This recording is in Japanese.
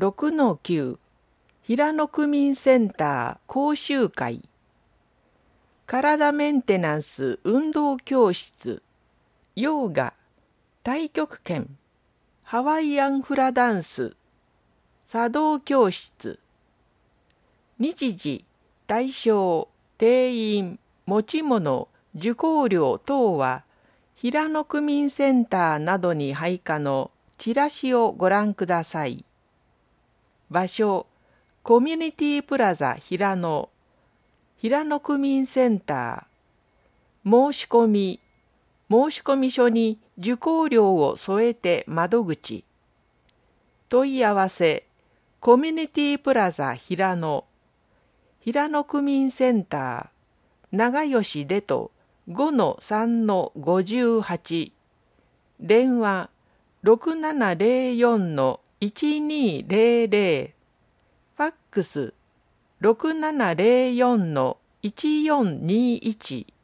6-9 平野区民センター講習会体メンテナンス運動教室ヨガ太極拳ハワイアンフラダンス茶道教室日時対象定員持ち物受講料等は平野区民センターなどに配下のチラシをご覧ください。場所コミュニティプラザ平野区民センター申し込み書に受講料を添えて窓口問い合わせコミュニティプラザ平野区民センター長吉でと 5-3-58 電話6704-1200ファックス 6704-1421